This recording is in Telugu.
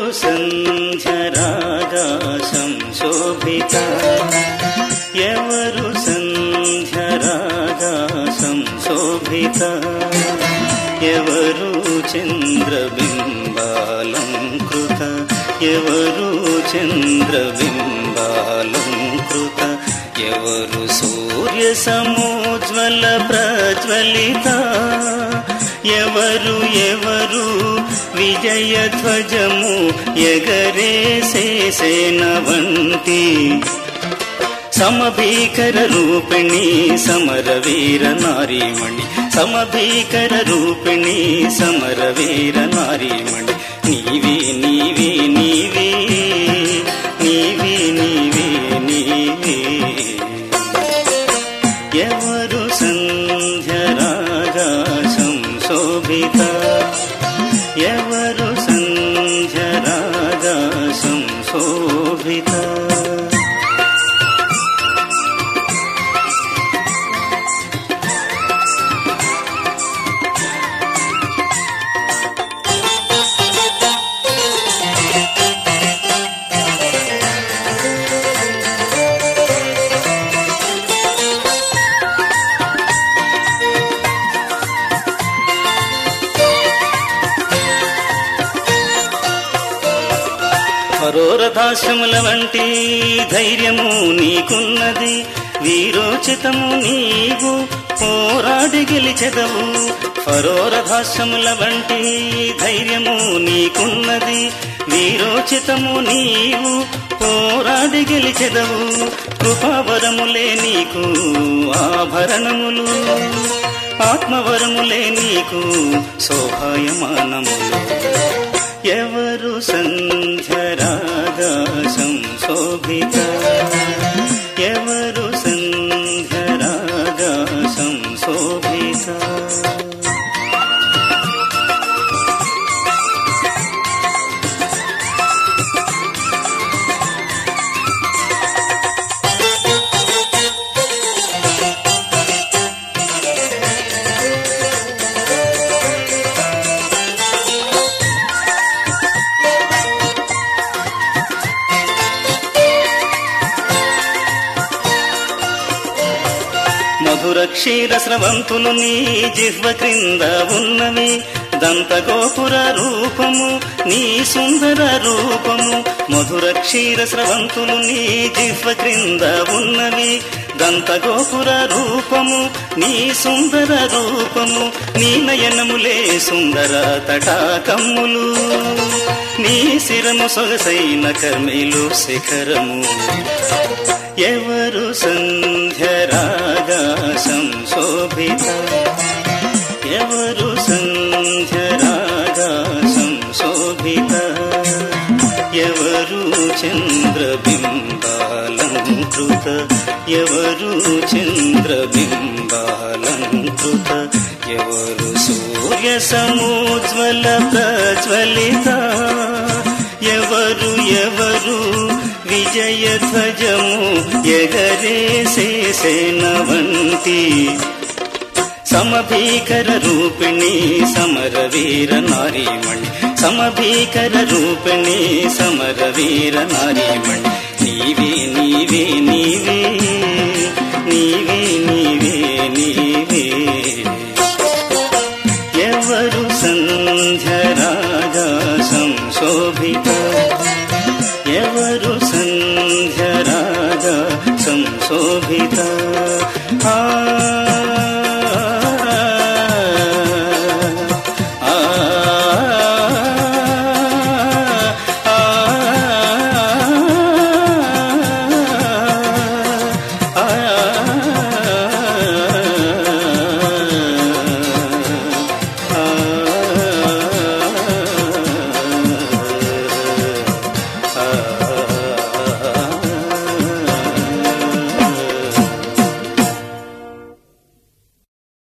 సంధ్యరాగా సంశోభిత ఎవరు సంధ్యరాగా సంశోభిత ఎవరు చంద్రబింబాలంకృత ఎవరు చంద్రబింబాలంకృత ఎవరు సూర్య సమోజ్వల ప్రజ్వలిత ఎవరు ఎవరు విజయధ్వజము ఎగరేసేనవంతి సమభీకర రూపిణి సమరవీర నారీమణి సమభీకర రూపిణి సమరవీర నారీమణి నీవే నీవే నీవే నీవే నీవే నీవే ఎవరు సంధ్యరాగా సంశోభిత ఎవరు సంధ్యరాగా సంశోభిత పరోరథాశ్రముల వంటి ధైర్యము నీకున్నది వీరోచితము నీవు పోరాడి గెలిచెదవు పరోరథాశ్రముల వంటి ధైర్యము నీకున్నది వీరోచితము నీవు పోరాడి గెలిచెదవు కృపావరములే నీకు ఆభరణములు ఆత్మవరములే నీకు శోభాయమానములు ఎవరు సంధ్యరాగా సంశోభిత ఎవరు సంధ్యరాగా సంశోభిత మధుర క్షీర స్రవంతులు నీ జిహ్వ క్రింద ఉన్నవి దంతగోపుర రూపము నీ సుందర రూపము మధుర క్షీర స్రవంతులు నీ జిహ్వ క్రింద ఉన్నవి దంతగోపుర రూపము నీ సుందర రూపము నీ నయనములే సుందర తటాకమ్ములు నీ శిరము సొగసైన కర్మేలు శిఖరము ఎవరు సంధ్యరాగా సంశోభిత ఎవరు సంధ్యరాగా సంశోభిత ఎవరు చంద్రబింబాలంకృత ఎవరు చంద్రబింబాలంకృత ఎవరు సూర్య సమోజ్వల ప్రజ్వలిత ఎవరు ఎవరు విజయధ్వజము ఎగరేసేనవంతి సమభీకర రూపిణి సమరవీర నారీమణి సమభీకర రూపిణి సమరవీర నారీమణి నీవే నీవే నీవే నీవే నీవే నీవే ఎవరు సంధ్యరాగా సంశోభిత ఎవరు సంధ్యరాగా సంశోభిత